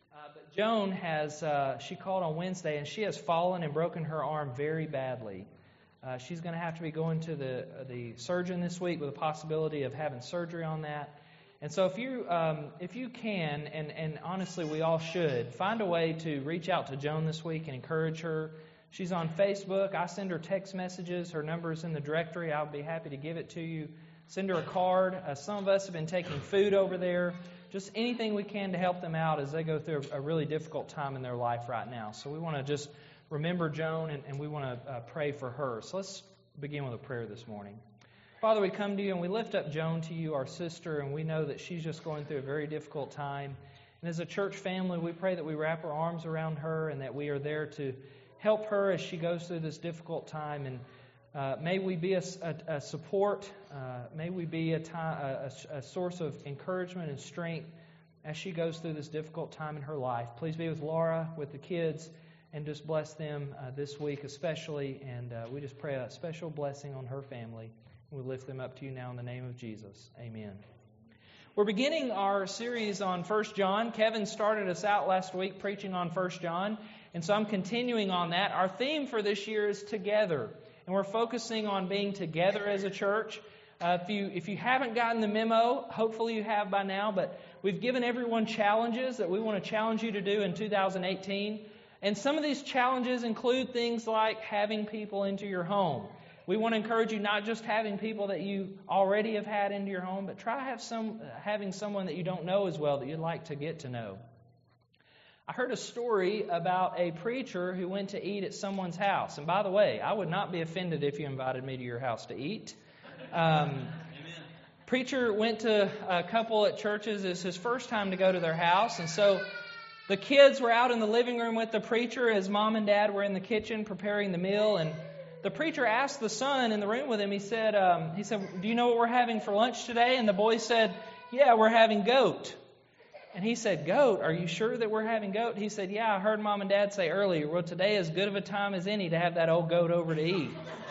But Joan she called on Wednesday, and she has fallen and broken her arm very badly. She's going to have to be going to the surgeon this week with a possibility of having surgery on that. And so if you can, and honestly we all should, find a way to reach out to Joan this week and encourage her. She's on Facebook. I send her text messages. Her number is in the directory. I'll be happy to give it to you. Send her a card. Some of us have been taking food over there. Just anything we can to help them out as they go through a really difficult time in their life right now. So we want to just remember Joan, and we want to pray for her. So let's begin with a prayer this morning. Father, we come to you and we lift up Joan to you, our sister, and we know that she's just going through a very difficult time. And as a church family, we pray that we wrap our arms around her and that we are there to help her as she goes through this difficult time. And may we be a support. May we be a source of encouragement and strength as she goes through this difficult time in her life. Please be with Laura, with the kids, and just bless them this week especially. And we just pray a special blessing on her family. We lift them up to you now in the name of Jesus. Amen. We're beginning our series on 1 John. Kevin started us out last week preaching on 1 John, and so I'm continuing on that. Our theme for this year is together, and we're focusing on being together as a church. If you haven't gotten the memo, hopefully you have by now, but we've given everyone challenges that we want to challenge you to do in 2018. And some of these challenges include things like having people into your home. We want to encourage you not just having people that you already have had into your home, but try having someone that you don't know as well that you'd like to get to know. I heard a story about a preacher who went to eat at someone's house. And by the way, I would not be offended if you invited me to your house to eat. Preacher went to a couple at churches. It's his first time to go to their house. And so the kids were out in the living room with the preacher. His mom and dad were in the kitchen preparing the meal. And the preacher asked the son in the room with him, he said, do you know what we're having for lunch today? And the boy said, yeah, we're having goat. And he said, goat? Are you sure that we're having goat? He said, yeah, I heard mom and dad say earlier, well, today is as good of a time as any to have that old goat over to eat.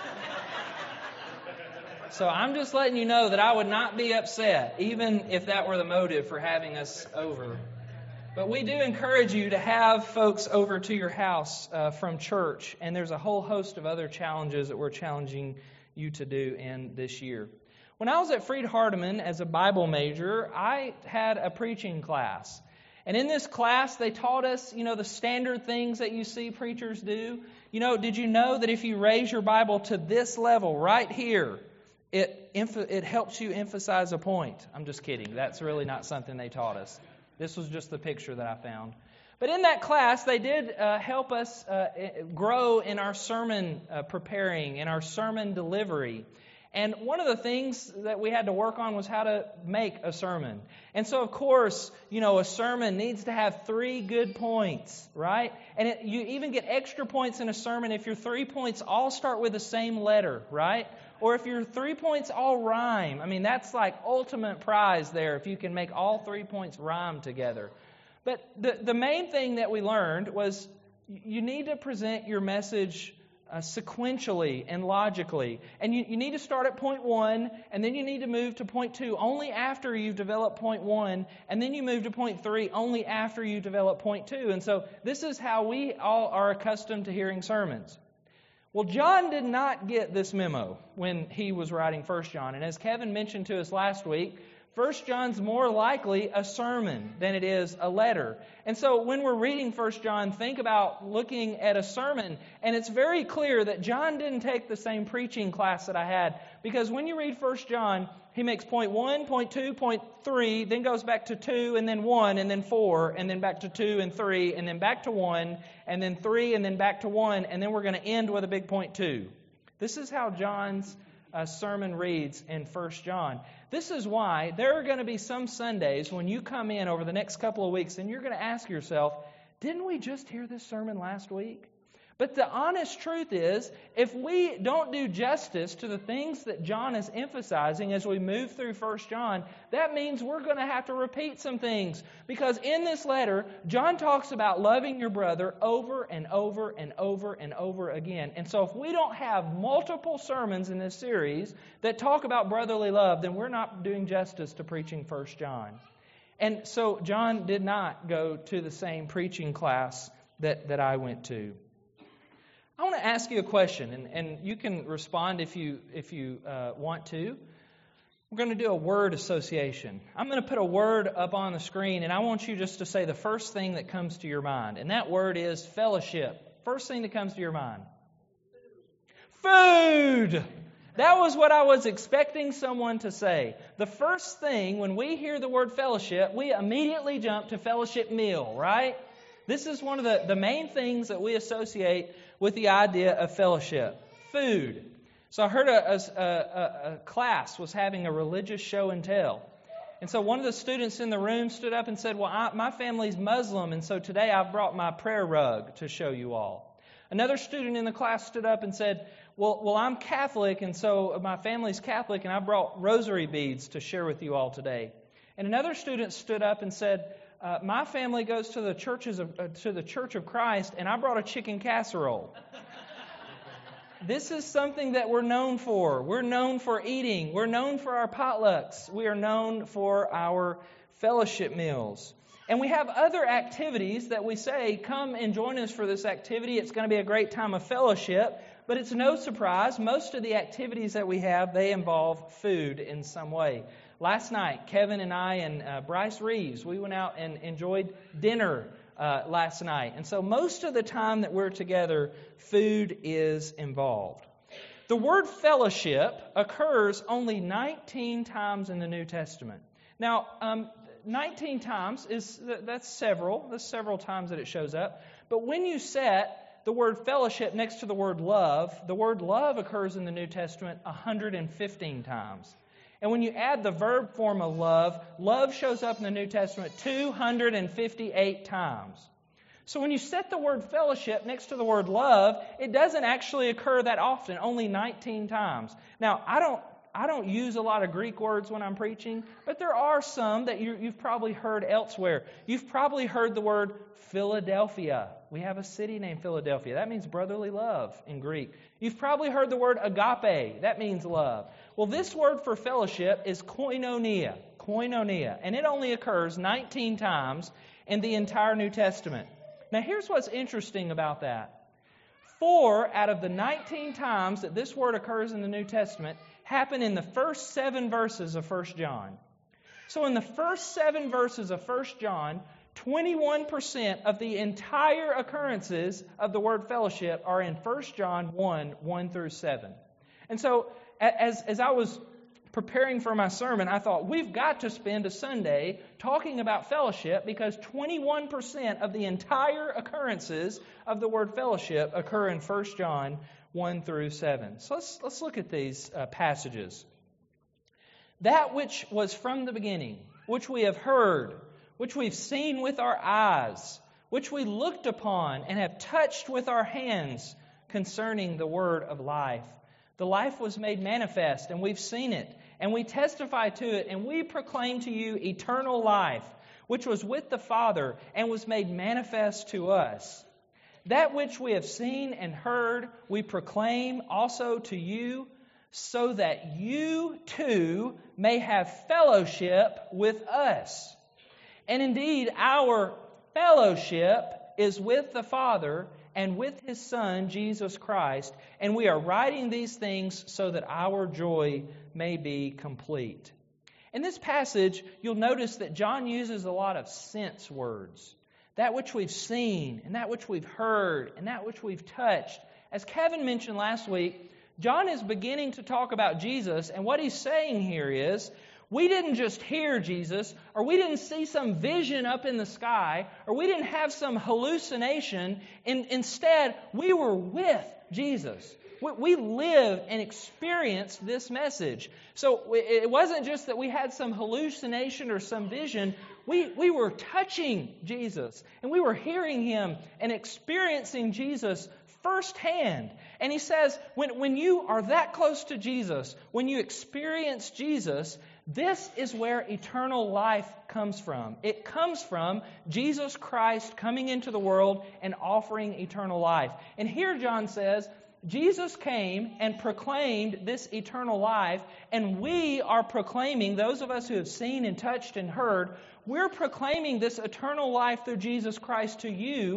So I'm just letting you know that I would not be upset, even if that were the motive for having us over. But we do encourage you to have folks over to your house from church, and there's a whole host of other challenges that we're challenging you to do in this year. When I was at Freed-Hardeman as a Bible major, I had a preaching class. And in this class, they taught us, the standard things that you see preachers do. Did you know that if you raise your Bible to this level right here, it helps you emphasize a point? I'm just kidding. That's really not something they taught us. This was just the picture that I found. But in that class, they did help us grow in our sermon preparing, in our sermon delivery. And one of the things that we had to work on was how to make a sermon. And so, of course, a sermon needs to have 3 good points, right? And you even get extra points in a sermon if your 3 points all start with the same letter, right? Or if your 3 points all rhyme. I mean, that's like ultimate prize there if you can make all 3 points rhyme together. But the main thing that we learned was you need to present your message sequentially and logically. And you need to start at point 1, and then you need to move to point 2 only after you've developed point 1, and then you move to point 3 only after you develop point 2. And so this is how we all are accustomed to hearing sermons. Well, John did not get this memo when he was writing 1 John. And as Kevin mentioned to us last week, 1 John's more likely a sermon than it is a letter. And so when we're reading 1 John, think about looking at a sermon. And it's very clear that John didn't take the same preaching class that I had. Because when you read 1 John, he makes point 1, point 2, point 3, then goes back to 2, and then 1, and then 4, and then back to 2 and 3, and then back to 1, and then 3, and then back to 1, and then we're going to end with a big point 2. This is how John's sermon reads in 1 John. This is why there are going to be some Sundays when you come in over the next couple of weeks and you're going to ask yourself, didn't we just hear this sermon last week? But the honest truth is, if we don't do justice to the things that John is emphasizing as we move through 1 John, that means we're going to have to repeat some things. Because in this letter, John talks about loving your brother over and over and over and over again. And so if we don't have multiple sermons in this series that talk about brotherly love, then we're not doing justice to preaching 1 John. And so John did not go to the same preaching class that I went to. I want to ask you a question, and you can respond if you want to. We're going to do a word association. I'm going to put a word up on the screen, and I want you just to say the first thing that comes to your mind. And that word is fellowship. First thing that comes to your mind. Food! That was what I was expecting someone to say. The first thing, when we hear the word fellowship, we immediately jump to fellowship meal, right? This is one of the main things that we associate with the idea of fellowship. Food. So I heard a class was having a religious show and tell. And so one of the students in the room stood up and said, well, my family's Muslim, and so today I've brought my prayer rug to show you all. Another student in the class stood up and said, well, I'm Catholic, and so my family's Catholic, and I brought rosary beads to share with you all today. And another student stood up and said, my family goes to the Church of Christ, and I brought a chicken casserole. This is something that we're known for. We're known for eating. We're known for our potlucks. We are known for our fellowship meals. And we have other activities that we say, come and join us for this activity. It's going to be a great time of fellowship. But it's no surprise, most of the activities that we have, they involve food in some way. Last night, Kevin and I and Bryce Reeves, we went out and enjoyed dinner last night. And so most of the time that we're together, food is involved. The word fellowship occurs only 19 times in the New Testament. Now, 19 times, that's several times that it shows up. But when you set the word fellowship next to the word love occurs in the New Testament 115 times. And when you add the verb form of love shows up in the New Testament 258 times. So when you set the word fellowship next to the word love, it doesn't actually occur that often, only 19 times. Now, I don't use a lot of Greek words when I'm preaching, but there are some that you've probably heard elsewhere. You've probably heard the word Philadelphia. We have a city named Philadelphia. That means brotherly love in Greek. You've probably heard the word agape. That means love. Well, this word for fellowship is koinonia, and it only occurs 19 times in the entire New Testament. Now, here's what's interesting about that. 4 out of the 19 times that this word occurs in the New Testament happen in the first 7 verses of 1 John. So in the first 7 verses of 1 John, 21% of the entire occurrences of the word fellowship are in 1 John 1 through 7. And so as I was preparing for my sermon, I thought, we've got to spend a Sunday talking about fellowship because 21% of the entire occurrences of the word fellowship occur in 1 John 1 through 7. So let's look at these passages. That which was from the beginning, which we have heard, which we've seen with our eyes, which we looked upon and have touched with our hands concerning the word of life. The life was made manifest, and we've seen it, and we testify to it, and we proclaim to you eternal life, which was with the Father and was made manifest to us. That which we have seen and heard, we proclaim also to you, so that you too may have fellowship with us. And indeed, our fellowship is with the Father and with His Son, Jesus Christ, and we are writing these things so that our joy may be complete. In this passage, you'll notice that John uses a lot of sense words. That which we've seen, and that which we've heard, and that which we've touched. As Kevin mentioned last week, John is beginning to talk about Jesus, and what he's saying here is, we didn't just hear Jesus, or we didn't see some vision up in the sky, or we didn't have some hallucination. Instead, we were with Jesus. We lived and experienced this message. So it wasn't just that we had some hallucination or some vision. We were touching Jesus, and we were hearing Him and experiencing Jesus firsthand. And he says, when you are that close to Jesus, when you experience Jesus, this is where eternal life comes from. It comes from Jesus Christ coming into the world and offering eternal life. And here John says Jesus came and proclaimed this eternal life, and we are proclaiming, those of us who have seen and touched and heard, we're proclaiming this eternal life through Jesus Christ to you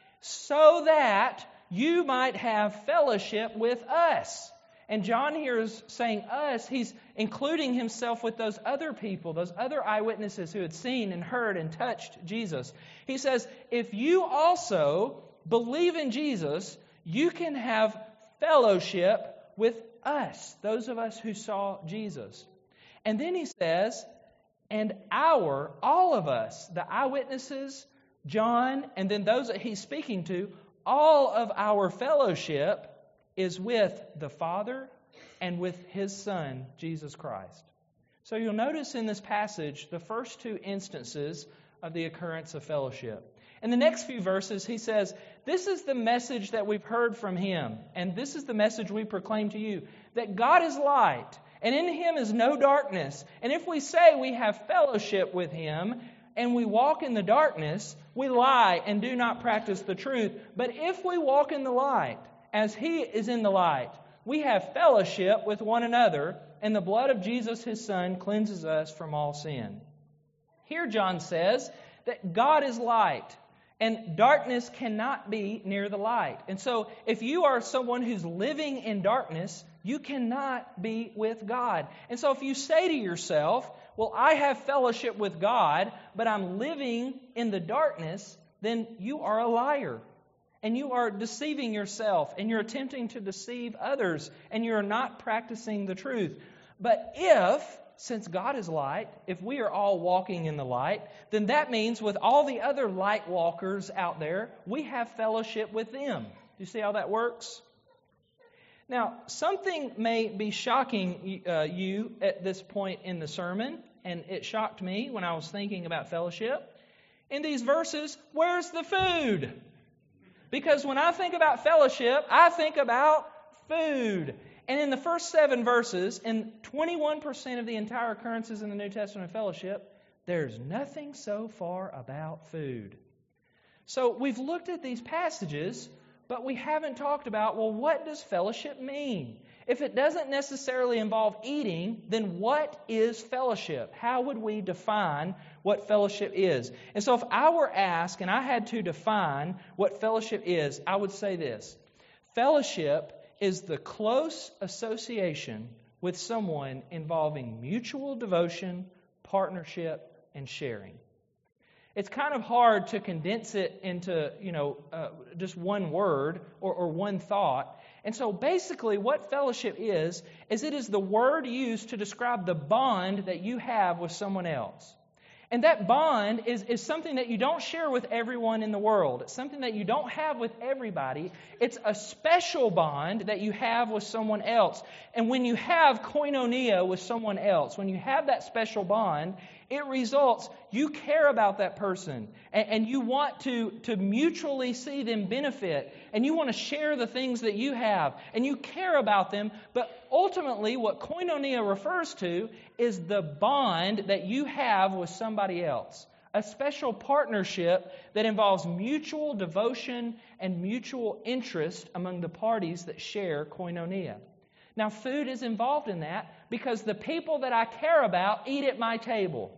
so that you might have fellowship with us. And John here is saying us, he's including himself with those other people, those other eyewitnesses who had seen and heard and touched Jesus. He says, if you also believe in Jesus, you can have fellowship with us, those of us who saw Jesus. And then he says, and all of us, the eyewitnesses, John, and then those that he's speaking to, all of our fellowship is with the Father and with His Son, Jesus Christ. So you'll notice in this passage the first two instances of the occurrence of fellowship. In the next few verses, he says, this is the message that we've heard from Him, and this is the message we proclaim to you, that God is light, and in Him is no darkness. And if we say we have fellowship with Him, and we walk in the darkness, we lie and do not practice the truth. But if we walk in the light, as He is in the light, we have fellowship with one another, and the blood of Jesus, His Son, cleanses us from all sin. Here John says that God is light, and darkness cannot be near the light. And so if you are someone who's living in darkness, you cannot be with God. And so if you say to yourself, well, I have fellowship with God, but I'm living in the darkness, then you are a liar. And you are deceiving yourself, and you're attempting to deceive others, and you're not practicing the truth. But since God is light, if we are all walking in the light, then that means with all the other light walkers out there, we have fellowship with them. Do you see how that works? Now, something may be shocking you at this point in the sermon, and it shocked me when I was thinking about fellowship. In these verses, where's the food? Because when I think about fellowship, I think about food. And in the first 7 verses, in 21% of the entire occurrences in the New Testament of fellowship, there's nothing so far about food. So we've looked at these passages, but we haven't talked about, well, what does fellowship mean? If it doesn't necessarily involve eating, then what is fellowship? How would we define what fellowship is? And so if I were asked and I had to define what fellowship is, I would say this. Fellowship is the close association with someone involving mutual devotion, partnership, and sharing. It's kind of hard to condense it into, just one word or one thought. And so basically what fellowship is it is the word used to describe the bond that you have with someone else. And that bond is something that you don't share with everyone in the world. It's something that you don't have with everybody. It's a special bond that you have with someone else. And when you have koinonia with someone else, when you have that special bond, it results, you care about that person. And you want to mutually see them benefit. And you want to share the things that you have. And you care about them. But ultimately, what koinonia refers to is the bond that you have with somebody else. A special partnership that involves mutual devotion and mutual interest among the parties that share koinonia. Now, food is involved in that because the people that I care about eat at my table.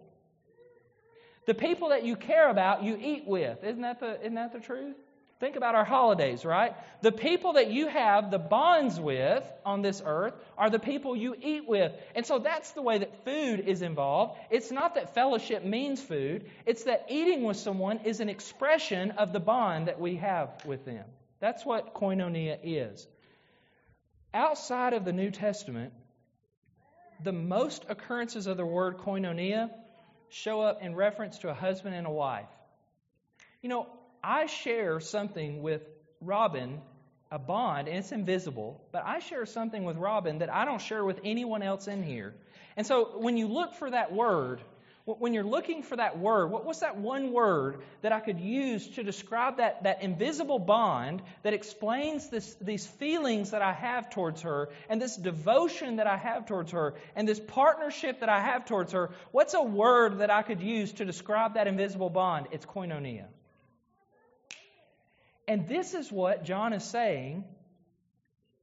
The people that you care about, you eat with. Isn't that the truth? Think about our holidays, right? The people that you have the bonds with on this earth are the people you eat with. And so that's the way that food is involved. It's not that fellowship means food. It's that eating with someone is an expression of the bond that we have with them. That's what koinonia is. Outside of the New Testament, the most occurrences of the word koinonia show up in reference to a husband and a wife. I share something with Robin, a bond, and it's invisible, but I share something with Robin that I don't share with anyone else in here. And so when you look for that word, when you're looking for that word, what's that one word that I could use to describe that invisible bond that explains these feelings that I have towards her and this devotion that I have towards her and this partnership that I have towards her? What's a word that I could use to describe that invisible bond? It's koinonia. And this is what John is saying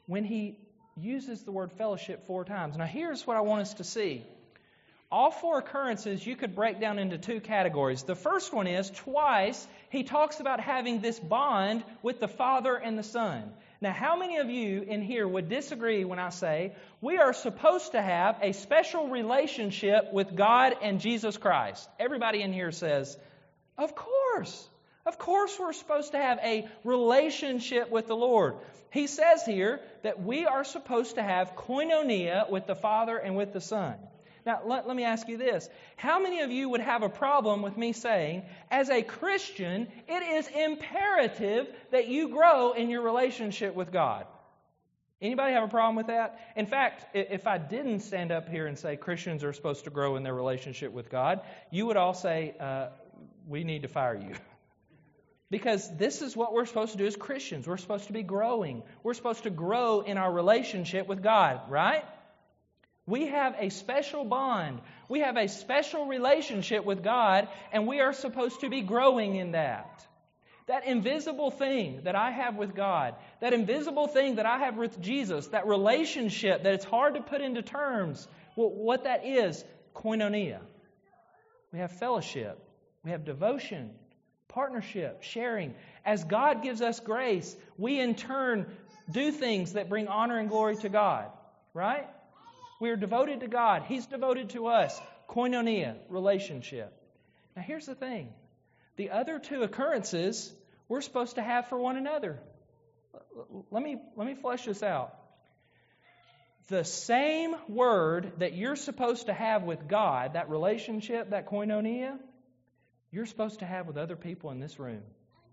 when he uses the word fellowship 4 times. Now here's what I want us to see. All 4 occurrences you could break down into 2 categories. The first one is twice he talks about having this bond with the Father and the Son. Now, how many of you in here would disagree when I say we are supposed to have a special relationship with God and Jesus Christ? Everybody in here says, of course. Of course we're supposed to have a relationship with the Lord. He says here that we are supposed to have koinonia with the Father and with the Son. Now, let me ask you this. How many of you would have a problem with me saying, as a Christian, it is imperative that you grow in your relationship with God? Anybody have a problem with that? In fact, if I didn't stand up here and say Christians are supposed to grow in their relationship with God, you would all say, we need to fire you. Because this is what we're supposed to do as Christians. We're supposed to be growing. We're supposed to grow in our relationship with God, right? We have a special bond. We have a special relationship with God, and we are supposed to be growing in that. That invisible thing that I have with God, that invisible thing that I have with Jesus, that relationship that it's hard to put into terms, well, what that is, koinonia. We have fellowship. We have devotion, partnership, sharing. As God gives us grace, we in turn do things that bring honor and glory to God, right? We are devoted to God. He's devoted to us. Koinonia, relationship. Now here's the thing. The other 2 occurrences we're supposed to have for one another. Let me flesh this out. The same word that you're supposed to have with God, that relationship, that koinonia, you're supposed to have with other people in this room.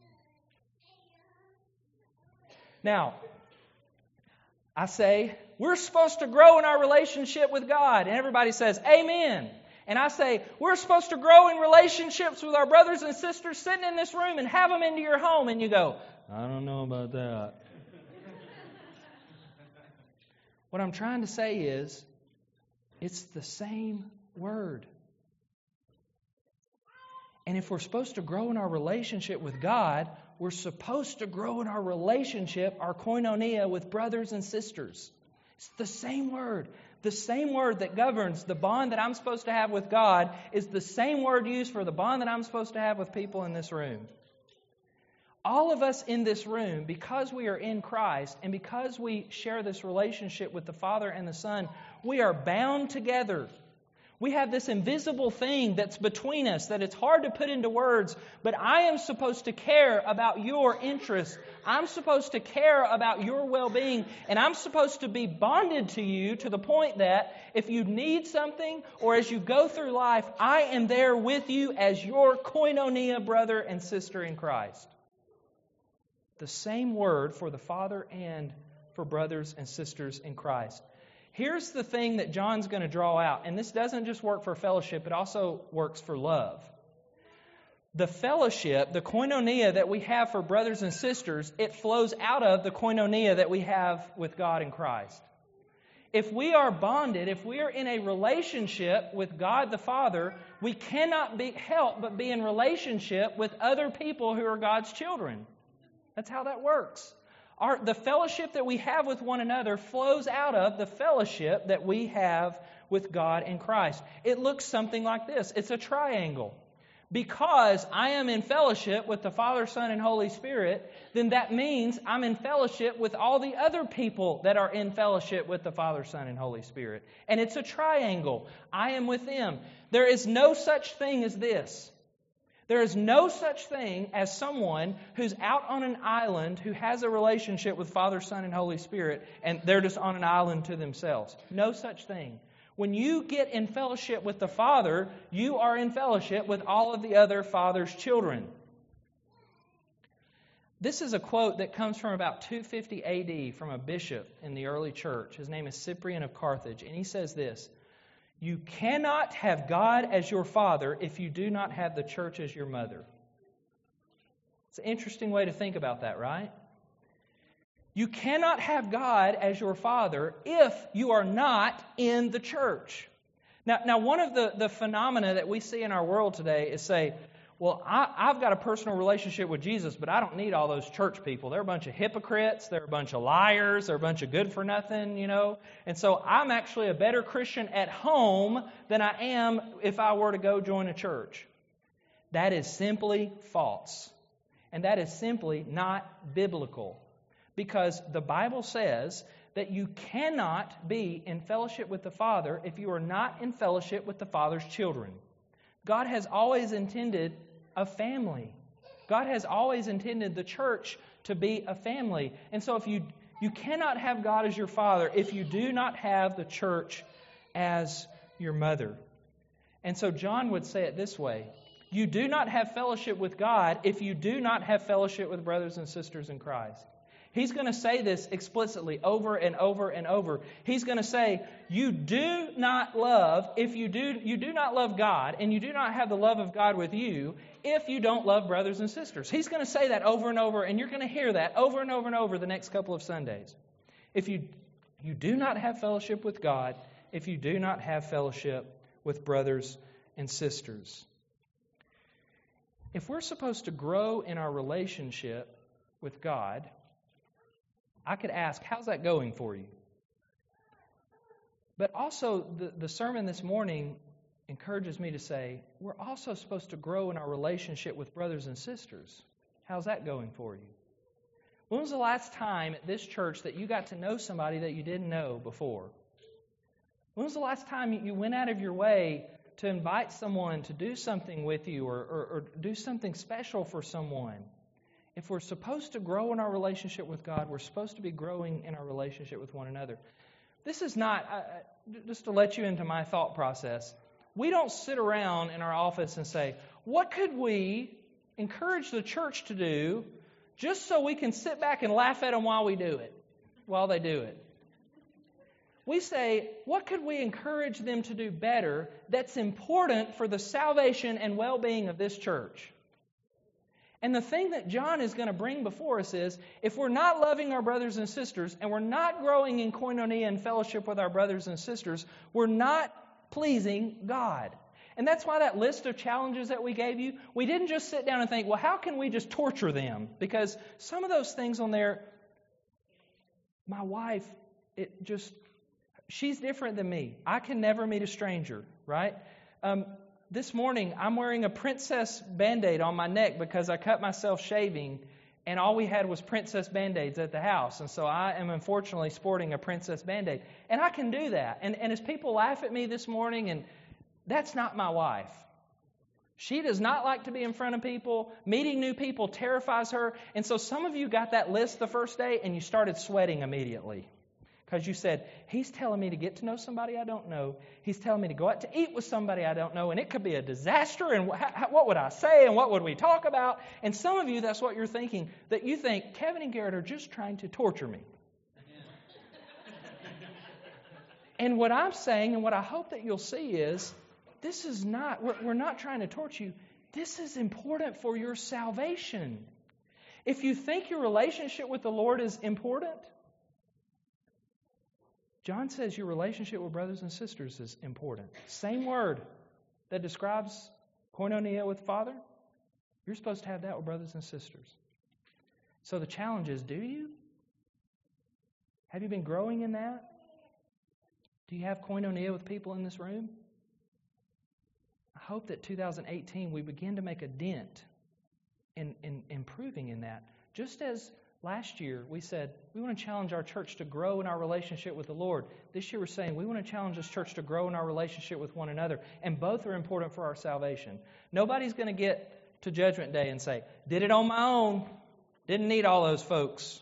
Now, I say, we're supposed to grow in our relationship with God. And everybody says, amen. And I say, we're supposed to grow in relationships with our brothers and sisters sitting in this room and have them into your home. And you go, I don't know about that. What I'm trying to say is, it's the same word. And if we're supposed to grow in our relationship with God, we're supposed to grow in our relationship, our koinonia, with brothers and sisters. It's the same word. The same word that governs the bond that I'm supposed to have with God is the same word used for the bond that I'm supposed to have with people in this room. All of us in this room, because we are in Christ and because we share this relationship with the Father and the Son, we are bound together. We have this invisible thing that's between us that it's hard to put into words, but I am supposed to care about your interests. I'm supposed to care about your well-being, and I'm supposed to be bonded to you to the point that if you need something or as you go through life, I am there with you as your koinonia brother and sister in Christ. The same word for the Father and for brothers and sisters in Christ. Here's the thing that John's going to draw out, and this doesn't just work for fellowship, it also works for love. The fellowship, the koinonia that we have for brothers and sisters, it flows out of the koinonia that we have with God in Christ. If we are bonded, if we are in a relationship with God the Father, we cannot help but be in relationship with other people who are God's children. That's how that works. The fellowship that we have with one another flows out of the fellowship that we have with God in Christ. It looks something like this. It's a triangle. Because I am in fellowship with the Father, Son, and Holy Spirit, then that means I'm in fellowship with all the other people that are in fellowship with the Father, Son, and Holy Spirit. And it's a triangle. I am with them. There is no such thing as this. There is no such thing as someone who's out on an island who has a relationship with Father, Son, and Holy Spirit, and they're just on an island to themselves. No such thing. When you get in fellowship with the Father, you are in fellowship with all of the other Father's children. This is a quote that comes from about 250 A.D. from a bishop in the early church. His name is Cyprian of Carthage, and he says this: "You cannot have God as your father if you do not have the church as your mother." It's an interesting way to think about that, right? You cannot have God as your father if you are not in the church. Now one of the phenomena that we see in our world today is say, well, I've got a personal relationship with Jesus, but I don't need all those church people. They're a bunch of hypocrites. They're a bunch of liars. They're a bunch of good-for-nothing, And so I'm actually a better Christian at home than I am if I were to go join a church. That is simply false. And that is simply not biblical. Because the Bible says that you cannot be in fellowship with the Father if you are not in fellowship with the Father's children. God has always intended a family. God has always intended the church to be a family. And so if you cannot have God as your father if you do not have the church as your mother. And so John would say it this way: you do not have fellowship with God if you do not have fellowship with brothers and sisters in Christ. He's going to say this explicitly over and over and over. He's going to say, you do not love, if you do not love God, and you do not have the love of God with you, if you don't love brothers and sisters. He's going to say that over and over, and you're going to hear that over and over and over the next couple of Sundays. If you do not have fellowship with God, if you do not have fellowship with brothers and sisters. If we're supposed to grow in our relationship with God, I could ask, how's that going for you? But also, the sermon this morning encourages me to say, we're also supposed to grow in our relationship with brothers and sisters. How's that going for you? When was the last time at this church that you got to know somebody that you didn't know before? When was the last time you went out of your way to invite someone to do something with you or do something special for someone? If we're supposed to grow in our relationship with God, we're supposed to be growing in our relationship with one another. This is not, just to let you into my thought process, we don't sit around in our office and say, what could we encourage the church to do just so we can sit back and laugh at them while they do it? We say, what could we encourage them to do better that's important for the salvation and well-being of this church? And the thing that John is going to bring before us is, if we're not loving our brothers and sisters, and we're not growing in koinonia and fellowship with our brothers and sisters, we're not pleasing God. And that's why that list of challenges that we gave you, we didn't just sit down and think, well, how can we just torture them? Because some of those things on there, my wife, she's different than me. I can never meet a stranger, right? This morning, I'm wearing a princess Band-Aid on my neck because I cut myself shaving, and all we had was princess Band-Aids at the house. And so I am unfortunately sporting a princess Band-Aid. And I can do that. And as people laugh at me this morning, and that's not my wife. She does not like to be in front of people. Meeting new people terrifies her. And so some of you got that list the first day, and you started sweating immediately. Because you said, he's telling me to get to know somebody I don't know. He's telling me to go out to eat with somebody I don't know. And it could be a disaster. And what would I say? And what would we talk about? And some of you, that's what you're thinking. That you think, Kevin and Garrett are just trying to torture me. And what I'm saying, and what I hope that you'll see is, this is not, we're not trying to torture you. This is important for your salvation. If you think your relationship with the Lord is important, John says your relationship with brothers and sisters is important. Same word that describes koinonia with Father, you're supposed to have that with brothers and sisters. So the challenge is, do you? Have you been growing in that? Do you have koinonia with people in this room? I hope that 2018 we begin to make a dent in improving in that. Just as last year, we said, we want to challenge our church to grow in our relationship with the Lord. This year, we're saying, we want to challenge this church to grow in our relationship with one another. And both are important for our salvation. Nobody's going to get to Judgment Day and say, did it on my own. Didn't need all those folks.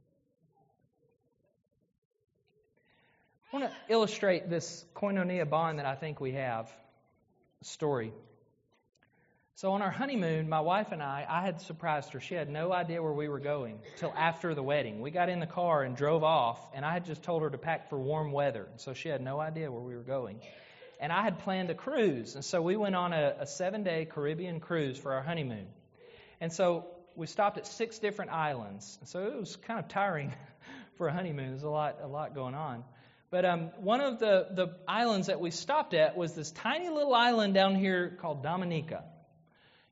I want to illustrate this koinonia bond that I think we have. A story. So on our honeymoon, my wife and I had surprised her. She had no idea where we were going till after the wedding. We got in the car and drove off, and I had just told her to pack for warm weather. So she had no idea where we were going. And I had planned a cruise, and so we went on a 7-day Caribbean cruise for our honeymoon. And so we stopped at 6 different islands. So it was kind of tiring for a honeymoon. There's a lot going on. But one of the islands that we stopped at was this tiny little island down here called Dominica.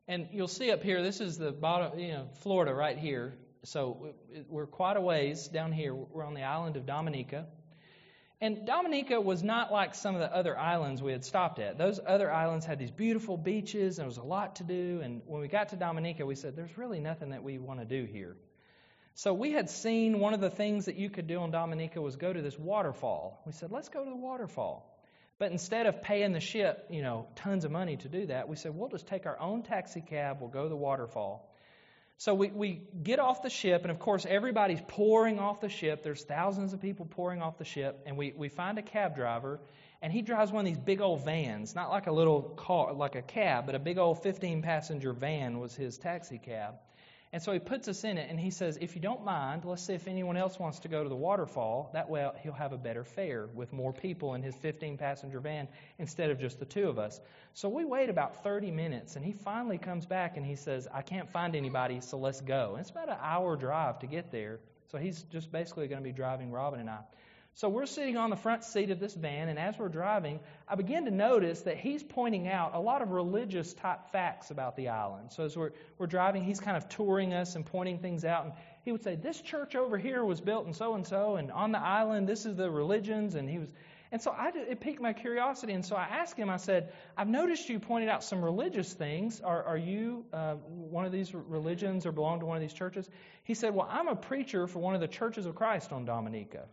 And you'll see up here, this is the bottom, Florida right here. So we're quite a ways down here. We're on the island of Dominica. And Dominica was not like some of the other islands we had stopped at. Those other islands had these beautiful beaches, and there was a lot to do. And when we got to Dominica, we said, there's really nothing that we want to do here. So we had seen one of the things that you could do on Dominica was go to this waterfall. We said, let's go to the waterfall. But instead of paying the ship, tons of money to do that, we said, we'll just take our own taxi cab, we'll go to the waterfall. So we get off the ship, and of course everybody's pouring off the ship. There's thousands of people pouring off the ship, and we find a cab driver, and he drives one of these big old vans, not like a little car, like a cab, but a big old 15-passenger van was his taxi cab. And so he puts us in it, and he says, if you don't mind, let's see if anyone else wants to go to the waterfall. That way he'll have a better fare with more people in his 15-passenger van instead of just the two of us. So we wait about 30 minutes, and he finally comes back, and he says, I can't find anybody, so let's go. And it's about an hour drive to get there. So he's just basically going to be driving Robin and I. So we're sitting on the front seat of this van, and as we're driving, I begin to notice that he's pointing out a lot of religious type facts about the island. So as we're driving, he's kind of touring us and pointing things out. And he would say, this church over here was built in so-and-so, and on the island, this is the religions. And so it piqued my curiosity. And so I asked him, I said, I've noticed you pointed out some religious things. Are you one of these religions or belong to one of these churches? He said, well, I'm a preacher for one of the Churches of Christ on Dominica.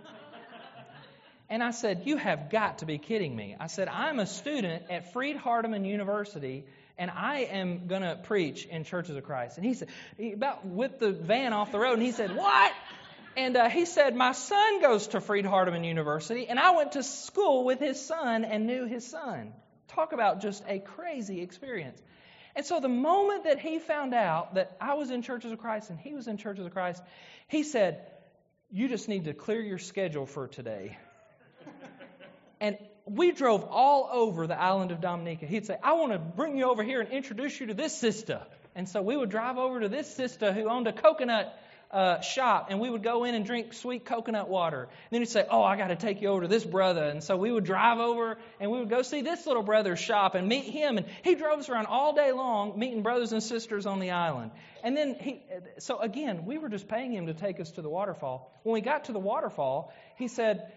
And I said, you have got to be kidding me. I said, I'm a student at Freed-Hardeman University, and I am going to preach in Churches of Christ. And he said, he about whipped the van off the road, and he said, what? And he said, my son goes to Freed-Hardeman University, and I went to school with his son and knew his son. Talk about just a crazy experience. And so the moment that he found out that I was in Churches of Christ and he was in Churches of Christ, he said, you just need to clear your schedule for today. And we drove all over the island of Dominica. He'd say, I want to bring you over here and introduce you to this sister. And so we would drive over to this sister who owned a coconut shop, and we would go in and drink sweet coconut water. And then he'd say, oh, I got to take you over to this brother. And so we would drive over, and we would go see this little brother's shop and meet him. And he drove us around all day long, meeting brothers and sisters on the island. And then so again, we were just paying him to take us to the waterfall. When we got to the waterfall, he said,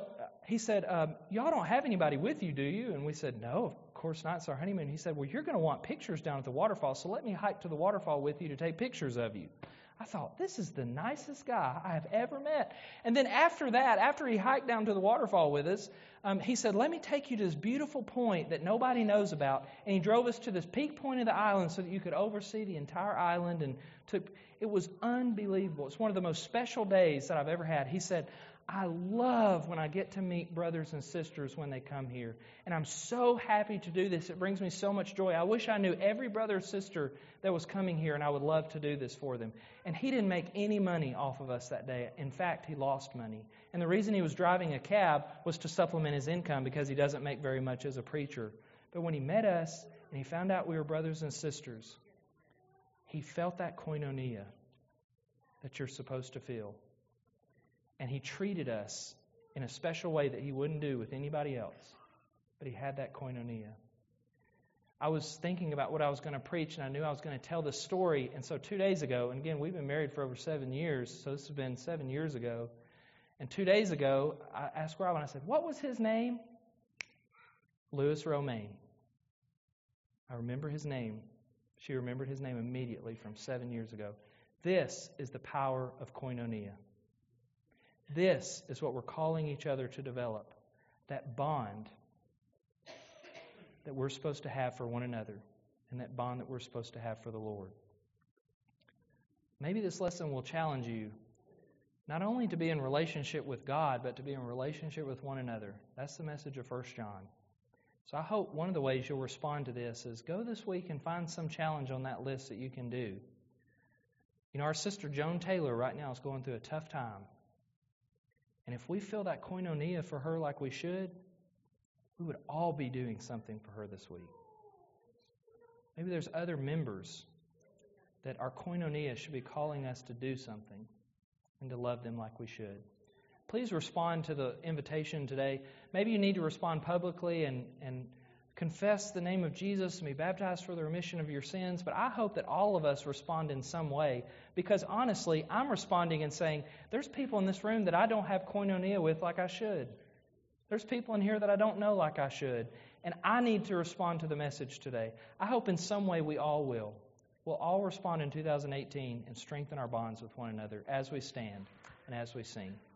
y'all don't have anybody with you, do you? And we said, no, of course not. It's our honeymoon. He said, well, you're going to want pictures down at the waterfall, so let me hike to the waterfall with you to take pictures of you. I thought, this is the nicest guy I have ever met. And then after that, after he hiked down to the waterfall with us, he said, let me take you to this beautiful point that nobody knows about. And he drove us to this peak point of the island so that you could oversee the entire island. And it was unbelievable. It's one of the most special days that I've ever had. He said, I love when I get to meet brothers and sisters when they come here. And I'm so happy to do this. It brings me so much joy. I wish I knew every brother or sister that was coming here, and I would love to do this for them. And he didn't make any money off of us that day. In fact, he lost money. And the reason he was driving a cab was to supplement his income because he doesn't make very much as a preacher. But when he met us and he found out we were brothers and sisters, he felt that koinonia that you're supposed to feel. And he treated us in a special way that he wouldn't do with anybody else. But he had that koinonia. I was thinking about what I was going to preach, and I knew I was going to tell this story. And so 2 days ago, and again, we've been married for over 7 years, so this has been 7 years ago. And 2 days ago, I asked Robin, I said, what was his name? Louis Romaine. I remember his name. She remembered his name immediately from 7 years ago. This is the power of koinonia. This is what we're calling each other to develop, that bond that we're supposed to have for one another and that bond that we're supposed to have for the Lord. Maybe this lesson will challenge you not only to be in relationship with God, but to be in relationship with one another. That's the message of 1 John. So I hope one of the ways you'll respond to this is go this week and find some challenge on that list that you can do. You know, our sister Joan Taylor right now is going through a tough time. And if we feel that koinonia for her like we should, we would all be doing something for her this week. Maybe there's other members that our koinonia should be calling us to do something and to love them like we should. Please respond to the invitation today. Maybe you need to respond publicly and confess the name of Jesus and be baptized for the remission of your sins. But I hope that all of us respond in some way, because honestly, I'm responding and saying, there's people in this room that I don't have koinonia with like I should. There's people in here that I don't know like I should. And I need to respond to the message today. I hope in some way we all will. We'll all respond in 2018 and strengthen our bonds with one another as we stand and as we sing.